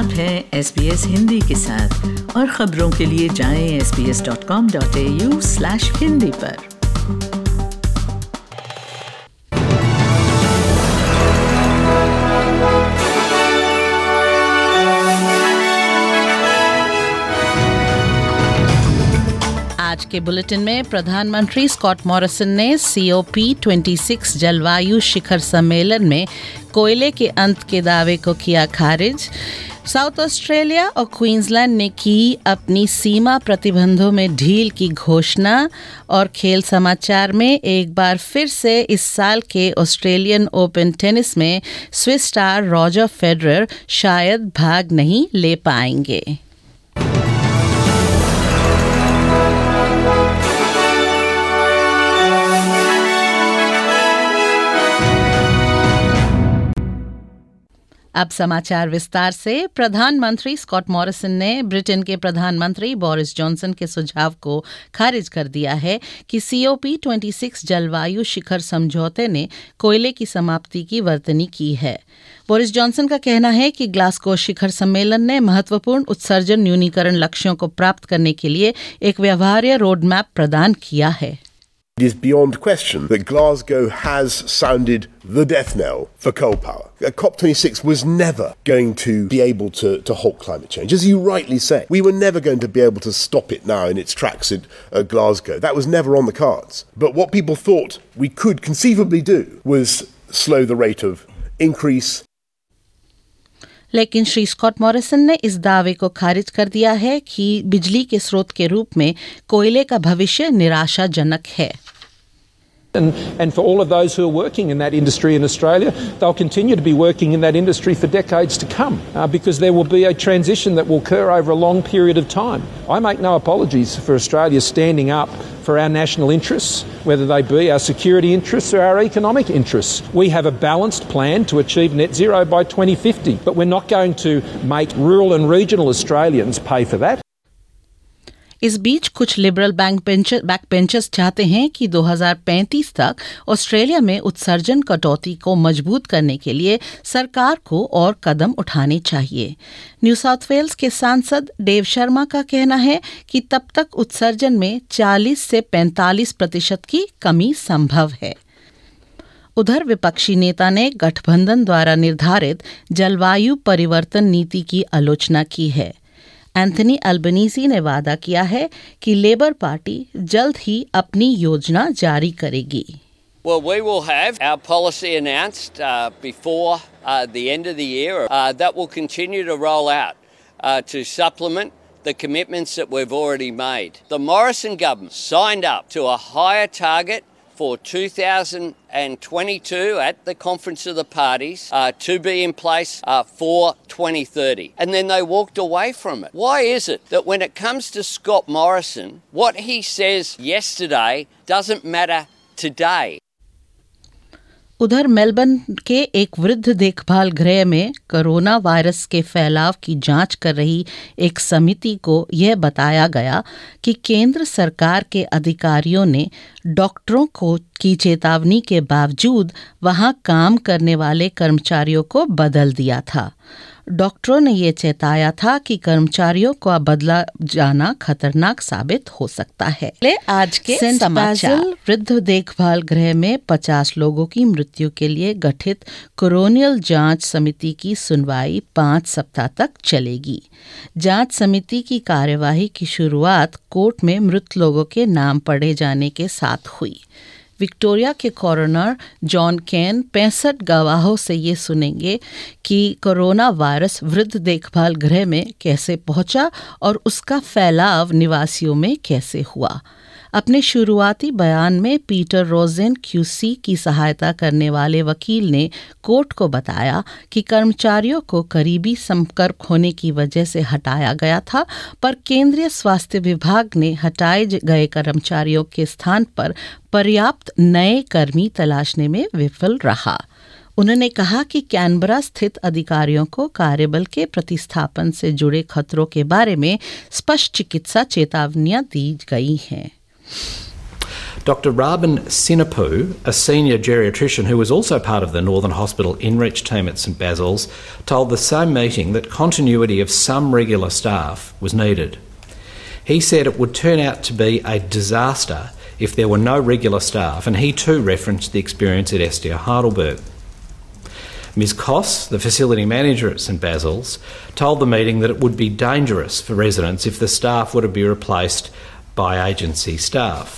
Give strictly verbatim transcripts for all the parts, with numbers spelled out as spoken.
आप हैं S B S Hindi के साथ और खबरों के लिए जाएं S B S dot com dot A U slash Hindi पर। आज के बुलेटिन में प्रधानमंत्री स्कॉट मॉरिसन ने सी ओ पी छब्बीस जलवायु शिखर सम्मेलन में कोयले के अंत के दावे को किया खारिज। साउथ ऑस्ट्रेलिया और क्वींसलैंड ने की अपनी सीमा प्रतिबंधों में ढील की घोषणा। और खेल समाचार में एक बार फिर से इस साल के ऑस्ट्रेलियन ओपन टेनिस में स्विस स्टार रॉजर फेडरर शायद भाग नहीं ले पाएंगे। अब समाचार विस्तार से। प्रधानमंत्री स्कॉट मॉरिसन ने ब्रिटेन के प्रधानमंत्री बोरिस जॉनसन के सुझाव को खारिज कर दिया है कि सी ओ पी छब्बीस जलवायु शिखर समझौते ने कोयले की समाप्ति की वर्तनी की है। बोरिस जॉनसन का कहना है कि ग्लासगो शिखर सम्मेलन ने महत्वपूर्ण उत्सर्जन न्यूनीकरण लक्ष्यों को प्राप्त करने के लिए एक व्यवहार्य रोड मैप प्रदान किया है। It is beyond question that Glasgow has sounded the death knell for coal power. COP twenty-six was never going to be able to, to halt climate change. As you rightly say, we were never going to be able to stop it now in its tracks at uh, Glasgow. That was never on the cards. But what people thought we could conceivably do was slow the rate of increase. लेकिन Shri Scott Morrison ने इस दावे को खारिज कर दिया है कि बिजली के स्रोत के रूप में कोयले का भविष्य निराशाजनक है। And, and for all of those who are working in that industry in Australia, they'll continue to be working in that industry for decades to come uh, because there will be a transition that will occur over a long period of time. I make no apologies for Australia standing up for our national interests, whether they be our security interests or our economic interests. We have a balanced plan to achieve net zero by twenty fifty, but we're not going to make rural and regional Australians pay for that. इस बीच कुछ liberal back benchers चाहते हैं कि दो हज़ार पैंतीस तक Australia में उत्सर्जन कटौती को मजबूत करने के लिए सरकार को और कदम उठाने चाहिए। न्यू साउथ वेल्स के सांसद डेव शर्मा का कहना है कि तब तक उत्सर्जन में चालीस से पैंतालीस प्रतिशत की कमी संभव है। उधर विपक्षी नेता ने गठबंधन द्वारा निर्धारित जलवायु परिवर्तन नीति की आलोचना की है। एंथनी अल्बनीज़ी ने वादा किया है कि लेबर पार्टी जल्द ही अपनी योजना जारी करेगी। Well, we will have our policy announced uh, before uh, the end of the year. Uh, that will continue to roll out uh, to supplement the commitments that we've already made. The Morrison government signed up to a higher target for two thousand twenty-two at the Conference of the Parties uh, to be in place uh, for twenty thirty. And then they walked away from it. Why is it that when it comes to Scott Morrison, what he says yesterday doesn't matter today? उधर Melbourne के एक वृद्ध देखभाल गृह में corona virus के फैलाव की जांच कर रही एक समिति को यह बताया गया कि केंद्र सरकार के अधिकारियों ने डॉक्टरों को की चेतावनी के बावजूद वहां काम करने वाले कर्मचारियों को बदल दिया था। डॉक्टरों ने ये चेताया था कि कर्मचारियों को बदला जाना खतरनाक साबित हो सकता है। ले आज के सेंट बाजिल वृद्ध देखभाल गृह में पचास लोगों की मृत्यु के लिए गठित कोरोनियल जांच समिति की सुनवाई पाँच सप्ताह तक चलेगी। जांच समिति की कार्यवाही की शुरुआत कोर्ट में मृत लोगों के नाम पढ़े जाने के साथ हुई। विक्टोरिया के कॉरोनर जॉन केन पैंसठ गवाहों से ये सुनेंगे कि कोरोना वायरस वृद्ध देखभाल गृह में कैसे पहुंचा और उसका फैलाव निवासियों में कैसे हुआ। अपने शुरुआती बयान में पीटर रोजेन क्यूसी की सहायता करने वाले वकील ने कोर्ट को बताया कि कर्मचारियों को करीबी संपर्क होने की वजह से हटाया गया था, पर केंद्रीय स्वास्थ्य विभाग ने हटाए गए कर्मचारियों के स्थान पर पर्याप्त नए कर्मी तलाशने में विफल रहा। उन्होंने कहा कि कैनबरा स्थित अधिकारियों को कार्यबल के प्रतिस्थापन से जुड़े खतरों के बारे में स्पष्ट चिकित्सा चेतावनियां दी गई हैं। Doctor Rabin Sinapu, a senior geriatrician who was also part of the Northern Hospital InReach team at St Basil's, told the same meeting that continuity of some regular staff was needed. He said it would turn out to be a disaster if there were no regular staff, and he too referenced the experience at Estia Heidelberg. Ms Koss, the facility manager at St Basil's, told the meeting that it would be dangerous for residents if the staff were to be replaced by agency staff.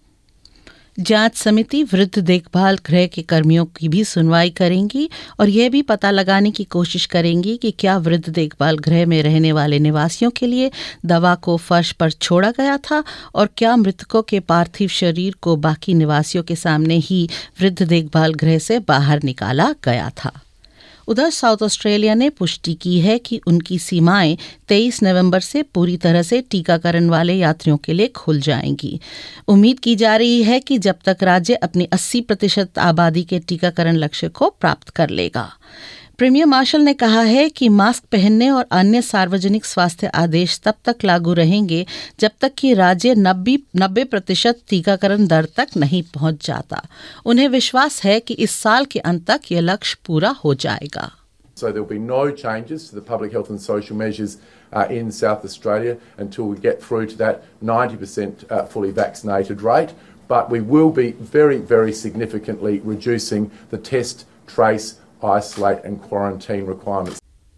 जांच समिति वृद्ध देखभाल गृह के कर्मियों की भी सुनवाई करेंगी और यह भी पता लगाने की कोशिश करेंगी कि क्या वृद्ध देखभाल गृह में रहने वाले निवासियों के लिए दवा को फर्श पर छोड़ा गया था और क्या मृतकों के पार्थिव शरीर को बाकी निवासियों के सामने ही वृद्ध देखभाल गृह से बाहर निकाला गया था। उधर साउथ ऑस्ट्रेलिया ने पुष्टि की है कि उनकी सीमाएं तेईस नवंबर से पूरी तरह से टीकाकरण वाले यात्रियों के लिए खुल जाएंगी। उम्मीद की जा रही है कि जब तक राज्य अपनी अस्सी प्रतिशत आबादी के टीकाकरण लक्ष्य को प्राप्त कर लेगा। प्रीमियर मार्शल ने कहा है कि मास्क पहनने और अन्य सार्वजनिक स्वास्थ्य आदेश तब तक लागू रहेंगे जब तक कि राज्य नब्बे प्रतिशत टीकाकरण दर तक नहीं पहुंच जाता। उन्हें विश्वास है कि इस साल के अंत तक यह लक्ष्य पूरा हो जाएगा। So there will be no changes to the public health and social measures uh, in South Australia until we get through to that ninety percent uh, fully vaccinated rate. But we will be very, very significantly reducing the test, trace, isolate and quarantine requirements.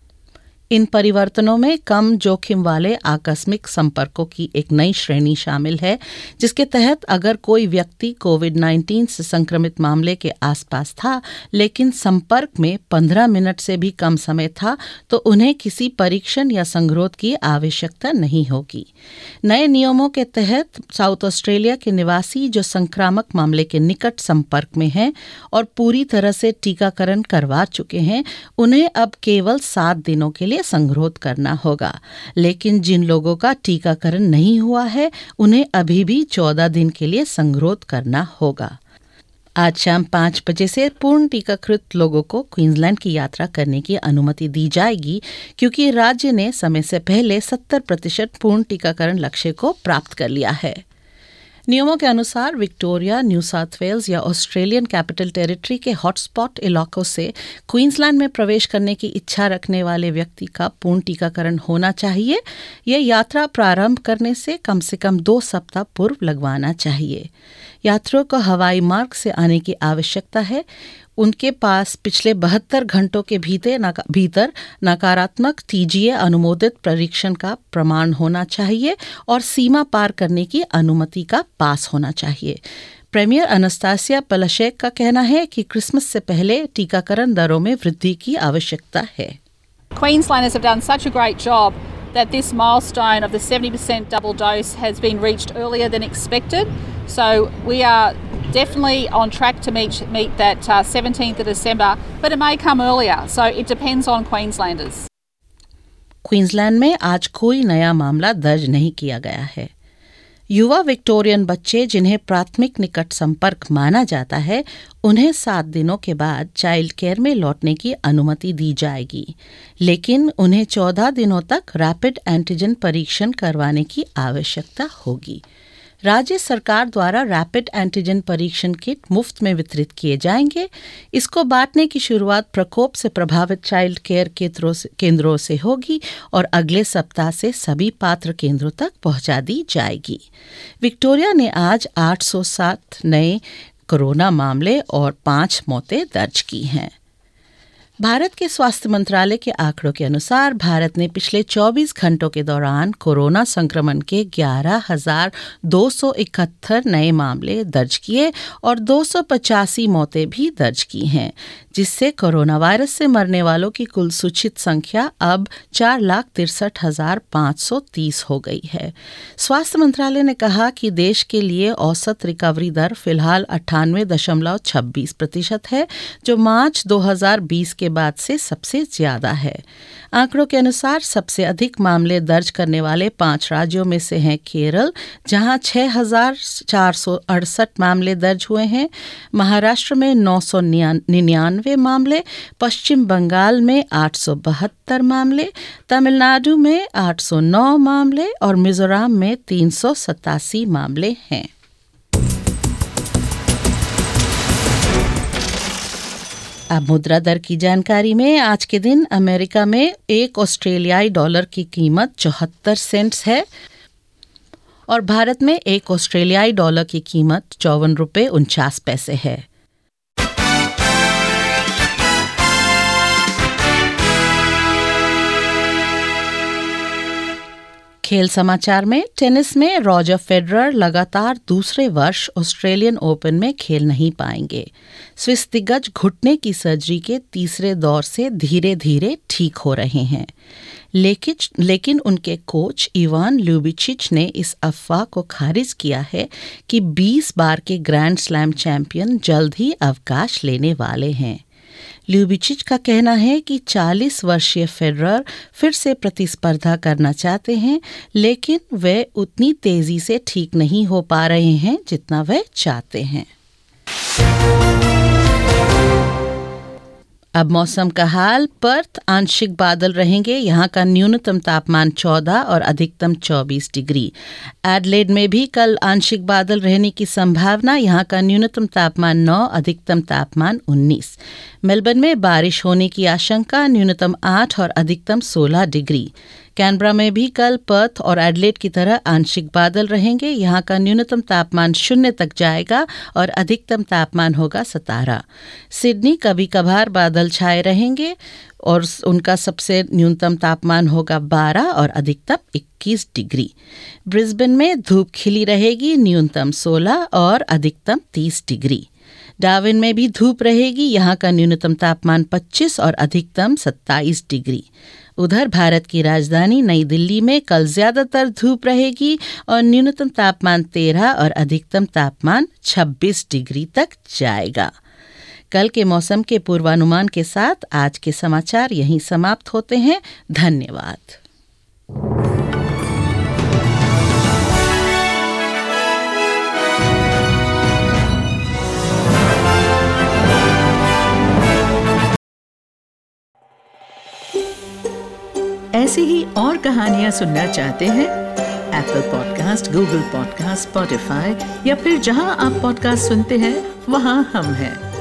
इन परिवर्तनों में कम जोखिम वाले आकस्मिक संपर्कों की एक नई श्रेणी शामिल है, जिसके तहत अगर कोई व्यक्ति कोविड नाइन्टीन से संक्रमित मामले के आसपास था लेकिन संपर्क में पंद्रह मिनट से भी कम समय था तो उन्हें किसी परीक्षण या संगरोध की आवश्यकता नहीं होगी। नए नियमों के तहत साउथ ऑस्ट्रेलिया के निवासी जो संक्रामक मामले के निकट संपर्क में हैं और पूरी तरह से टीकाकरण करवा चुके हैं, उन्हें अब केवल सात दिनों के लिए संगरोध करना होगा, लेकिन जिन लोगों का टीकाकरण नहीं हुआ है उन्हें अभी भी चौदह दिन के लिए संगरोध करना होगा। आज शाम पाँच बजे से पूर्ण टीकाकृत लोगों को क्वींसलैंड की यात्रा करने की अनुमति दी जाएगी क्योंकि राज्य ने समय से पहले सत्तर प्रतिशत पूर्ण टीकाकरण लक्ष्य को प्राप्त कर लिया है। नियमों के अनुसार विक्टोरिया, न्यू साउथ वेल्स या ऑस्ट्रेलियन कैपिटल टेरिटरी के हॉटस्पॉट इलाकों से क्वींसलैंड में प्रवेश करने की इच्छा रखने वाले व्यक्ति का पूर्ण टीकाकरण होना चाहिए। यह यात्रा प्रारंभ करने से कम से कम दो सप्ताह पूर्व लगवाना चाहिए। यात्रियों को हवाई मार्ग से आने की आवश्यकता है। उनके पास पिछले बहत्तर घंटों के भीतर नका, भीतर नकारात्मक टीजीए अनुमोदित परीक्षण का प्रमाण होना चाहिए और सीमा पार करने की अनुमति का पास होना चाहिए। प्रीमियर अनस्तासिया पेलाशेक का कहना है कि क्रिसमस से पहले टीकाकरण दरों में वृद्धि की आवश्यकता है। Queenslanders have done such a great job that this milestone of the seventy percent double dose has been reached earlier than expected. So we are definitely on track to meet meet that uh, seventeenth of December, but it may come earlier. So it depends on Queenslanders. Queensland में आज कोई नया मामला दर्ज नहीं किया गया है। युवा विक्टोरियन बच्चे जिन्हें प्राथमिक निकट संपर्क माना जाता है, उन्हें सात दिनों के बाद चाइल्ड केयर में लौटने की अनुमति दी जाएगी, लेकिन उन्हें चौदह दिनों तक रैपिड एंटीजन परीक्षण करवाने की आवश्यकता होगी। राज्य सरकार द्वारा रैपिड एंटीजन परीक्षण किट मुफ्त में वितरित किए जाएंगे। इसको बांटने की शुरुआत प्रकोप से प्रभावित चाइल्ड केयर केंद्रों से होगी और अगले सप्ताह से सभी पात्र केंद्रों तक पहुंचा दी जाएगी। विक्टोरिया ने आज आठ सौ सात नए कोरोना मामले और पाँच मौतें दर्ज की हैं। भारत के स्वास्थ्य मंत्रालय के आंकड़ों के अनुसार भारत ने पिछले चौबीस घंटों के दौरान कोरोना संक्रमण के ग्यारह हजार दो सौ इकहत्तर नए मामले दर्ज किए और दो सौ पचासी मौतें भी दर्ज की हैं, जिससे कोरोना वायरस से मरने वालों की कुल सूचित संख्या अब चार लाख तिरसठ हजार पाँच सौ तीस हो गई है। स्वास्थ्य मंत्रालय ने कहा कि देश के लिए औसत रिकवरी दर फिलहाल अट्ठानवे दशमलव छब्बीस प्रतिशत है, जो मार्च दो हजार बीस के बाद से सबसे ज्यादा है। आंकड़ों के अनुसार सबसे अधिक मामले दर्ज करने वाले पांच राज्यों में से हैं केरल, जहां छह हजार चार सौ अड़सठ मामले दर्ज हुए हैं, महाराष्ट्र में नौ सौ निन्यानवे मामले, पश्चिम बंगाल में आठ सौ बहत्तर मामले, तमिलनाडु में आठ सौ नौ मामले और मिजोरम में तीन सौ सतासी मामले हैं। अब मुद्रा दर की जानकारी में आज के दिन अमेरिका में एक ऑस्ट्रेलियाई डॉलर की कीमत चौहत्तर सेंट्स है और भारत में एक ऑस्ट्रेलियाई डॉलर की कीमत चौवन रुपये उनचास पैसे है। खेल समाचार में टेनिस में रॉजर फेडरर लगातार दूसरे वर्ष ऑस्ट्रेलियन ओपन में खेल नहीं पाएंगे। स्विस दिग्गज घुटने की सर्जरी के तीसरे दौर से धीरे धीरे ठीक हो रहे हैं, लेकिन लेकिन उनके कोच इवान ल्यूबिचिच ने इस अफवाह को खारिज किया है कि बीस बार के ग्रैंड स्लैम चैंपियन जल्द ही अवकाश लेने वाले हैं। ल्यूबिचिच का कहना है कि चालीस वर्षीय फेडरर फिर से प्रतिस्पर्धा करना चाहते हैं, लेकिन वे उतनी तेजी से ठीक नहीं हो पा रहे हैं जितना वे चाहते हैं। अब मौसम का हाल। पर्थ आंशिक बादल रहेंगे, यहाँ का न्यूनतम तापमान चौदह और अधिकतम चौबीस डिग्री। एडलेड में भी कल आंशिक बादल रहने की संभावना, यहाँ का न्यूनतम तापमान नौ, अधिकतम तापमान उन्नीस। मेलबर्न में बारिश होने की आशंका, न्यूनतम आठ और अधिकतम सोलह डिग्री। कैनबरा में भी कल पर्थ और एडलेड की तरह आंशिक बादल रहेंगे, यहाँ का न्यूनतम तापमान शून्य तक जाएगा और अधिकतम तापमान होगा सतारह। सिडनी कभी कभार बादल छाए रहेंगे और उनका सबसे न्यूनतम तापमान होगा बारह और अधिकतम इक्कीस डिग्री। ब्रिस्बेन में धूप खिली रहेगी, न्यूनतम सोलह और अधिकतम तीस डिग्री। डार्विन में भी धूप रहेगी, यहाँ का न्यूनतम तापमान पच्चीस और अधिकतम सत्ताईस डिग्री। उधर भारत की राजधानी नई दिल्ली में कल ज्यादातर धूप रहेगी और न्यूनतम तापमान तेरह और अधिकतम तापमान छब्बीस डिग्री तक जाएगा। कल के मौसम के पूर्वानुमान के साथ आज के समाचार यहीं समाप्त होते हैं। धन्यवाद। ऐसी ही और कहानियाँ सुनना चाहते हैं? Apple podcast, Google podcast, Spotify या फिर जहां आप पॉडकास्ट सुनते हैं वहां हम हैं।